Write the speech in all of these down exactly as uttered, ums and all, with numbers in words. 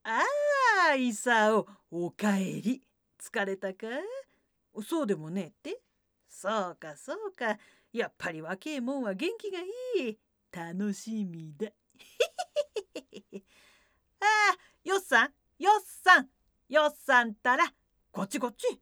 ああ、イサオ、おかえり。疲れたか？そうでもねえって？そうかそうか。やっぱり若えもんは元気がいい。楽しみだ。ああ、よっさん、よっさん、よっさんたら、こっちこっち。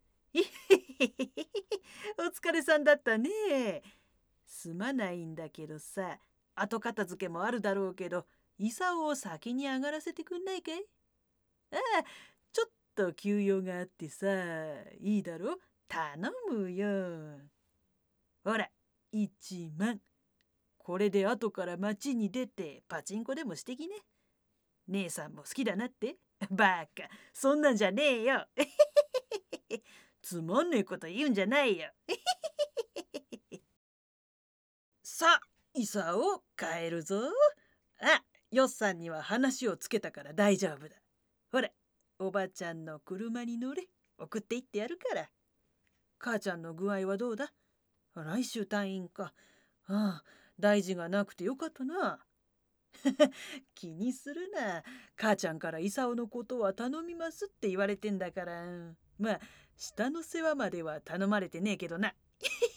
お疲れさんだったね。すまないんだけどさ、後片付けもあるだろうけど、イサオを先に上がらせてくんないかい？ああ、ちょっと休養があってさ、いいだろ？頼むよ。ほら、いちまん。これで後から街に出てパチンコでもしてきね。姉さんも好きだなって？バカ、そんなんじゃねえよ。つまんねえこと言うんじゃないよ。さあ、イサオ、帰るぞ。あ、よっさんには話をつけたから大丈夫だ。ほら、おばちゃんの車に乗れ。送って行ってやるから。母ちゃんの具合はどうだ？来週退院か。ああ、大事がなくてよかったな。気にするな。母ちゃんからイサオのことは頼みますって言われてんだから。まあ、下の世話までは頼まれてねえけどな。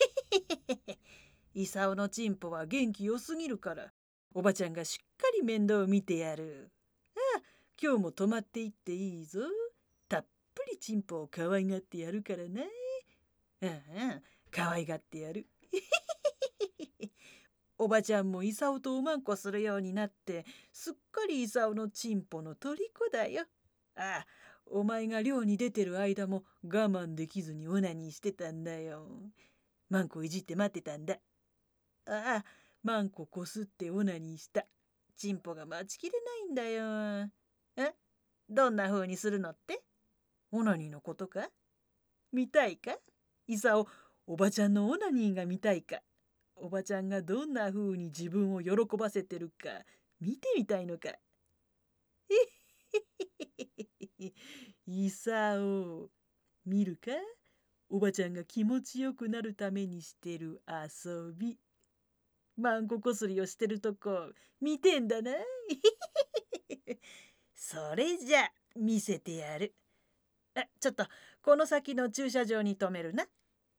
イサオのチンポは元気よすぎるから、おばちゃんがしっかり面倒を見てやる。ああ、今日も泊まっていっていいぞ。たっぷりチンポを可愛がってやるからな。うんうん、可愛がってやる。おばちゃんもイサオとおまんこするようになって、すっかりイサオのチンポの虜だよ。ああ、お前が漁に出てる間も我慢できずにオナニーしてたんだよ。マンコいじって待ってたんだ。ああ、マンコこすってオナニーした。チンポが待ちきれないんだよ。え、どんな風にするのって？オナニーのことか？見たいか？イサオ、おばちゃんのオナニーが見たいか？おばちゃんがどんな風に自分を喜ばせてるか見てみたいのか？イサオ、見るか？おばちゃんが気持ちよくなるためにしてる遊び。マンコこすりをしてるとこ見てんだな。それじゃ見せてやる。あ、ちょっとこの先の駐車場に止めるな。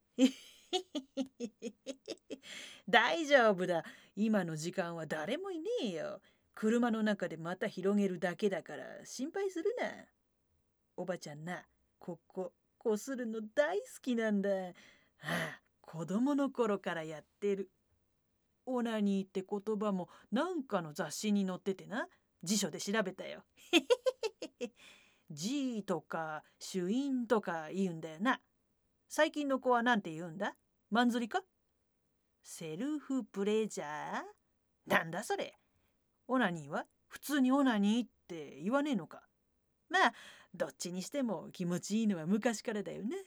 大丈夫だ。今の時間は誰もいねえよ。車の中でまた広げるだけだから心配するな。おばちゃんな、こここするの大好きなんだ。はあ、子供の頃からやってる。オナニーって言葉もなんかの雑誌に載っててな、辞書で調べたよ。G とかシュインとか言うんだよな。最近の子はなんて言うんだ？マンズリか？セルフプレジャー？なんだそれ。オナニーは普通にオナニーって言わねえのか？まあ、どっちにしても気持ちいいのは昔からだよね。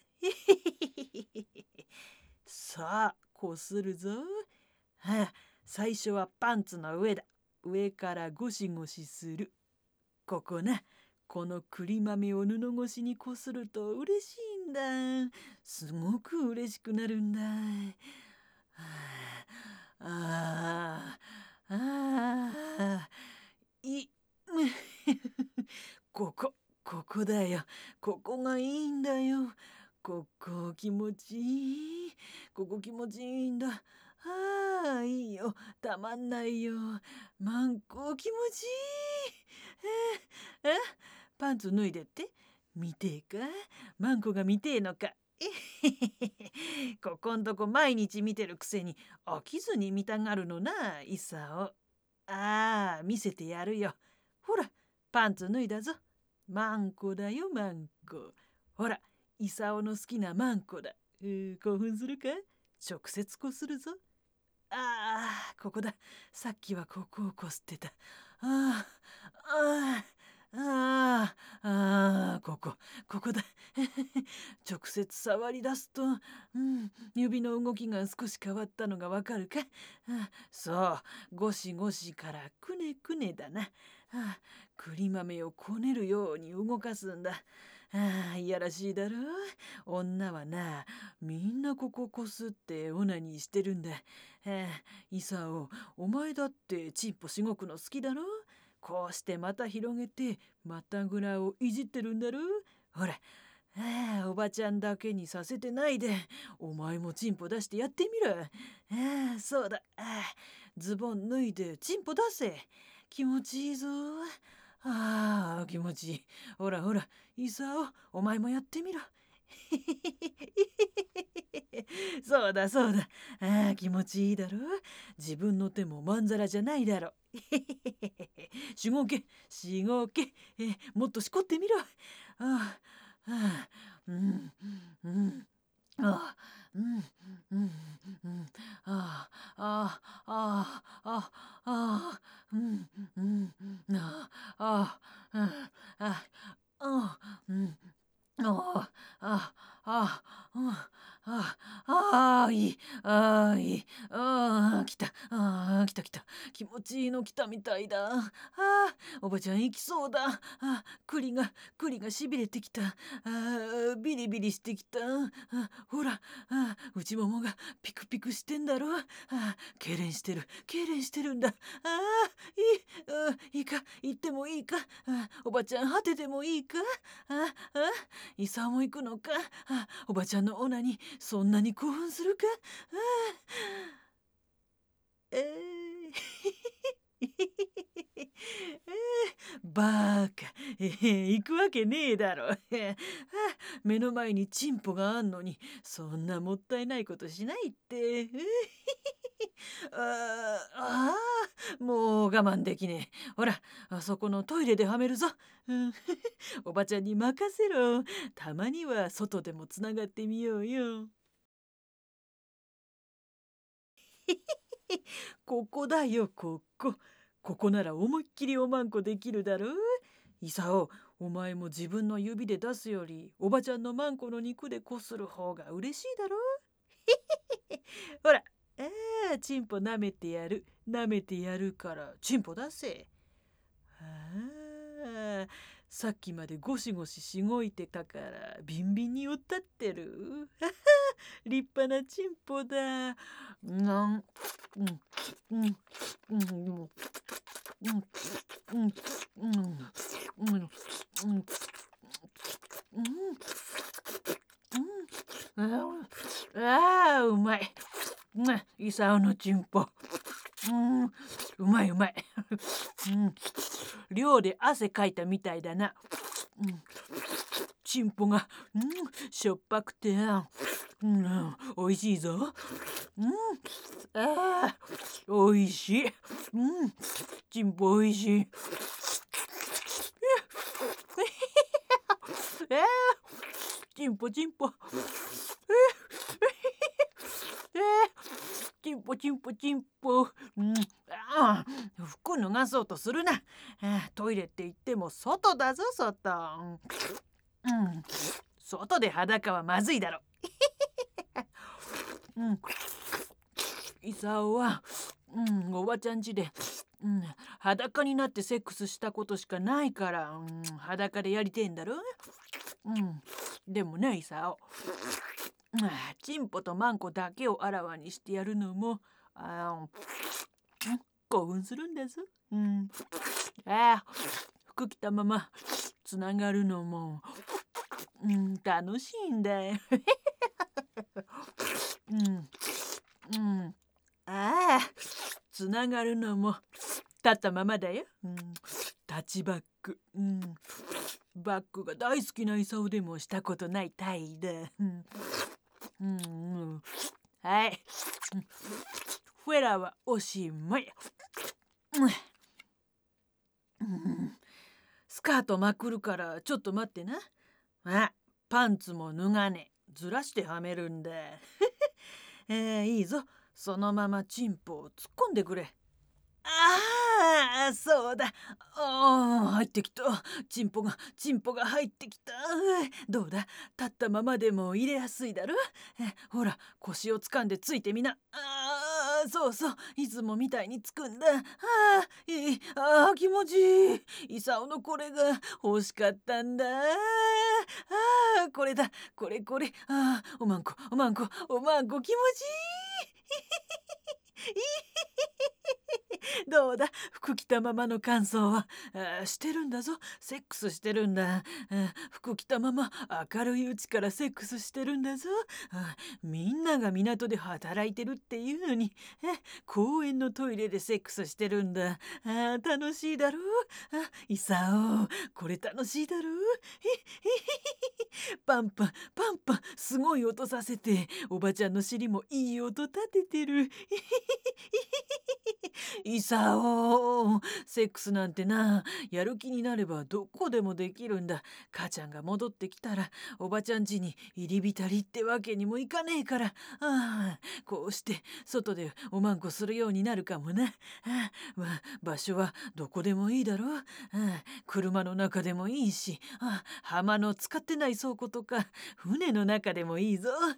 さあ、こするぞ。はあ、最初はパンツの上だ。上からゴシゴシする。ここな。この栗豆を布越しにこすると嬉しいんだ。すごく嬉しくなるんだ。はあ、ああ、ああ、い、ここ、ここだよ。ここがいいんだよ。ここ気持ちいい。ここ気持ちいいんだ。ああ、いいよ。たまんないよ。マンコ気持ちいい。え、え、パンツ脱いでって？見てえか？マンコが見てえのか？ここんとこ毎日見てるくせに飽きずに見たがるのな、イサオ。ああ、見せてやるよ。ほら、パンツ脱いだぞ。マンコだよ、マンコ。ほら、イサオの好きなマンコだ。うー、興奮するか？直接こするぞ。ああ、ここだ。さっきはここをこすってた。ああ、ああ、ああ、ああ、ここ、ここだ。直接触り出すと、うん、指の動きが少し変わったのがわかるか？あ、そう、ゴシゴシからくねくねだな。あ、栗豆をこねるように動かすんだ。ああ、いやらしいだろう。女はな、みんなこここすってオナニーしてるんだ。はあ、イサオ、お前だってチンポしごくの好きだろ？ こうしてまた広げてまたぐらをいじってるんだろ。ほら、ああ、おばちゃんだけにさせてないで、お前もチンポ出してやってみろ。ああ、そうだ。ああ、ズボン脱いでチンポ出せ。気持ちいいぞ。ああ、気持ちいい。ほらほら、イサオ、お前もやってみろ。そうだそうだ。ああ、気持ちいいだろ。自分の手もまんざらじゃないだろ。しごけ、しごけ、え、もっとしこってみろ。ああ、ああ、うん、うん。ああ、うん、うん、うん、ああ、ああ、ああ、ああ、うん、うん、ああ、ああ、ああ、ああ、うん、ああ、ああ、うん、ああ、ああ、いい、ああ、いい、ああ、来た、ああ、来た来た、気持ちいいの来たみたいだ。ああ、おばちゃん行きそうだ。ああ、栗が、栗がしびれてきた。ああ、ビリビリしてきた。あ、ほら、あ、内ももがピクピクしてんだろ。あ、痙攣してる、痙攣してるんだ。ああ、いい、あ、いいか、行ってもいいか。あ、おばちゃん果ててもいいか。あ、あ、イサオも行くのか。あ、おばちゃんのオナにそんなに興奮するか。あ、えー、えー、バーカ、えー、行くわけねえだろ。あ、目の前にチンポがあんのにそんなもったいないことしないって。ああー、もう我慢できねえ。ほら、あそこのトイレではめるぞ。うん、おばちゃんに任せろ。たまには外でもつながってみようよ。ここだよ、ここ。ここなら思いっきりおまんこできるだろう。イサオ、お前も自分の指で出すよりおばちゃんのマンコの肉でこする方が嬉しいだろう。ほら、ああ、チンポ舐めてやる。舐めてやるからチンポ出せ。ああ、さっきまでゴシゴシしごいてたからビンビンによったってる。立派なチンポだ。なん、うん、うん、うん、うん、うん、うん、うん、うん、うん、うん、うん、ああ、うまい。うん、イサオのチンポ。うん、うまいうまい。うん、寮で汗かいたみたいだな。うん、チンポが、うん、しょっぱくて、うん、おいしいぞ。うん、ああ、おいしい。うん、チンポおいしい。えー、チンポチンポ。えー、えー、チンポチンポチンポ。うん、ああ、服脱がそうとするな。ああ、トイレって言っても外だぞ、外。うん、外で裸はまずいだろ。うん、イサオは、うん、おばちゃん家で、うん、裸になってセックスしたことしかないから、うん、裸でやりてえんだろ。うん、でもね、イサオ、うん、チンポとマンコだけをあらわにしてやるのも、あ、うん、興奮するんだぞ。うん、ああ、服着たままつながるのも、うん、楽しいんだよ。うん、うん、ああ、つながるのも立ったままだよ。うん、タッチバック。うん、バックが大好きなイサオでもしたことないタイだ。うん、うん、うん、はい。フェラはおしまい。うん、スカートまくるからちょっと待ってな。あ、パンツも脱がねえ。ずらしてはめるんだ。えー、いいぞ。そのままチンポを突っ込んでくれ。ああ、そうだ。ああ、入ってきた。チンポが、チンポが入ってきた。どうだ、立ったままでも入れやすいだろ。え、ほら、腰を掴んでついてみな。ああ、そうそう。いつもみたいにつくんだ。ああ、いい。ああ、気持ちいい。イサオのこれが欲しかったんだ。ああ、これだ。これこれ。ああ、おまんこ、おまんこ、おまんこ、気持ちいい。 どうだ、服着たままの感想は。あ、してるんだぞ、セックスしてるんだ。あ、服着たまま明るいうちからセックスしてるんだぞ。あ、みんなが港で働いてるっていうのに、え公園のトイレでセックスしてるんだ。あ、楽しいだろう。あ、イサオ、これ楽しいだろう。パンパンパンパン、すごい音させて、おばちゃんの尻もいい音立ててる。イサオ、セックスなんてな、やる気になればどこでもできるんだ。母ちゃんが戻ってきたら、おばちゃん家に入り浸りってわけにもいかねえから、ああ、こうして外でおまんこするようになるかもな。ああ、まあ、場所はどこでもいいだろう。ああ、車の中でもいいし、ああ、浜の使ってない倉庫とか船の中でもいいぞ。ああ、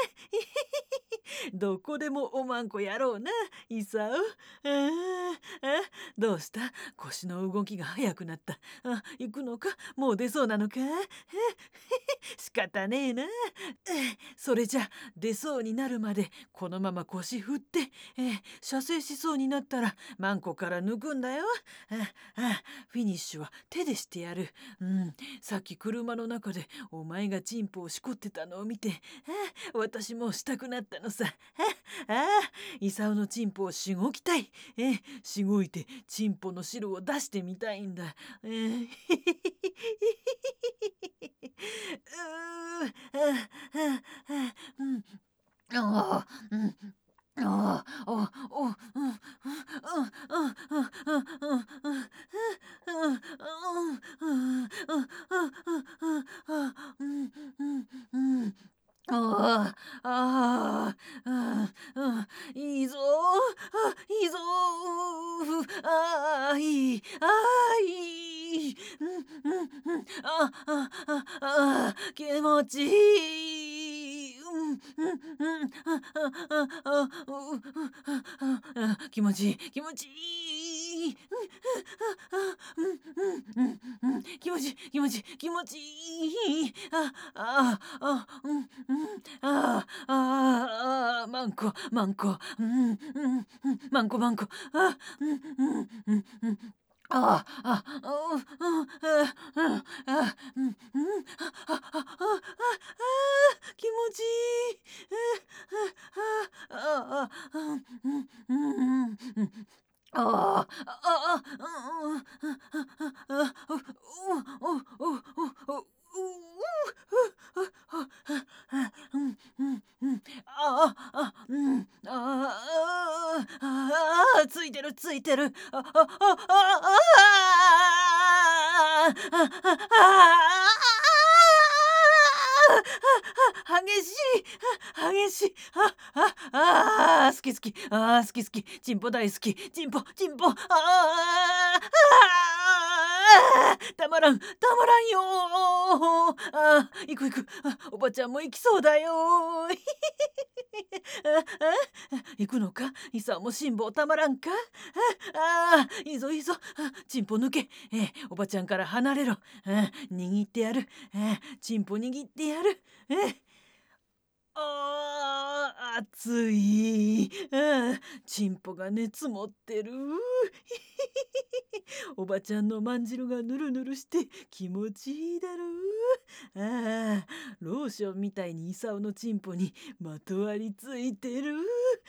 どこでもおまんこやろうな、イサオ。ああ、あ、どうした？腰の動きが速くなった。あ、行くのか？もう出そうなのか？仕方ねえな。それじゃ出そうになるまでこのまま腰振って、え射精しそうになったらマンコから抜くんだよ。ああ、フィニッシュは手でしてやる。うん、さっき車の中でお前がチンポをしこってたのを見て、あ、私もしたくなったのさ。ああ、イサオのチンポをしごきたい。えしごいてチンポの汁を出してみたいんだ。えーうーあああうんああうんああおおうんうんうんうんうんうんうんうんうんああ、ああ、うん、いいぞ、あ、いいぞ、ああ、いい、ああ、いい、うん、うん、うん、あ、あ、あ、あ、気持ちいい、うん、うん、うん、あ、あ、あ、あ、あ、気持ちいい、気持ちいい、うん、うん、うん、うん、気持ちいい、気持ちいい、気持ちいい、あ、あ、あ、うん、うん、ああ、ああ、マンコ、マンコ、うん、うん、うん、マンコ、マンコ、あ、うん、うん、うん、うん。ああ、あ、うん、うん、あ、うん、あ、うん、うん、あ、あ、あ、あ、あ、気持ちいい。あ、あ、あ、あ、うん、うん、うん、うん。ああ、ああ、うん、うん、あ、あ、あ、あ、おおおおおうん、うん、うん。ああ、あ、うん。ああ、ああ、ついてるついてる。あ、あ、あ、あ、あ、あ、激しい、激しい。あ、あ、あ、好き好き。あ、好き好き。チンポ大好き。チンポ、チンポ。ああ、あ、たまらん、たまらんよ。あ、行く行く。あ、おばちゃんも行きそうだよ。ああ、行くのか？イサオも辛抱たまらんか？ああ、いいぞいいぞ。あ、チンポ抜け。えー、おばちゃんから離れろ。あ、握ってやる。あ、チンポ握ってやる。えー、ああ、熱い。ああ、チンポが熱持ってる。おばちゃんのまんじるがぬるぬるして気持ちいいだろう。ああ、ローションみたいにイサオのチンポにまとわりついてる。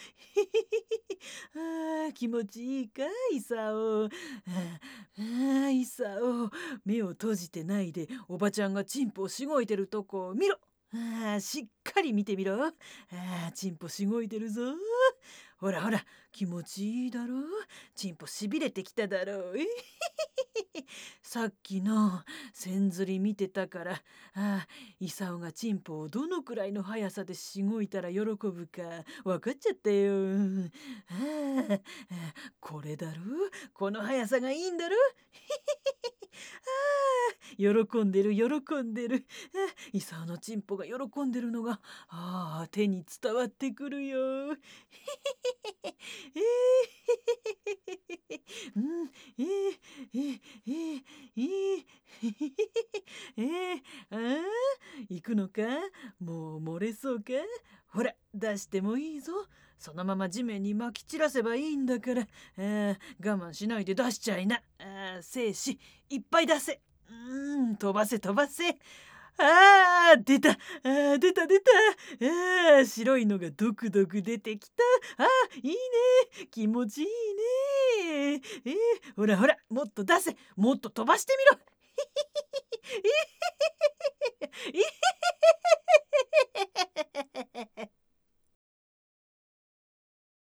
ああ、気持ちいいか、イサオ。ああ、イサオ、目を閉じてないでおばちゃんがチンポをしごいてるとこを見ろ。ああ、しっかり見てみろ。ああ、チンポしごいてるぞ。ほらほら、気持ちいいだろう。チンポしびれてきただろう。さっきの線ずり見てたから、ああ、イサオがチンポをどのくらいの速さでしごいたら喜ぶか分かっちゃったよ。ああ、これだろ、この速さがいいんだろ。喜んでる喜んでる。イサオのチンポが喜んでるのが、ああ、手に伝わってくるよ。えー、うん、えー、えー、えー、えー、 えー、あー行くのか？もう漏れそうか？ほら出してもいいぞ。そのまま地面にまき散らせばいいんだから。あー我慢しないで出しちゃいな。あー精子いっぱい出せ。うーん飛ばせ飛ばせ。あー出た。あー出た出た。あー白いのがドクドク出てきた。あーいいね。気持ちいいね。えー、ほらほらもっと出せ。もっと飛ばしてみろ。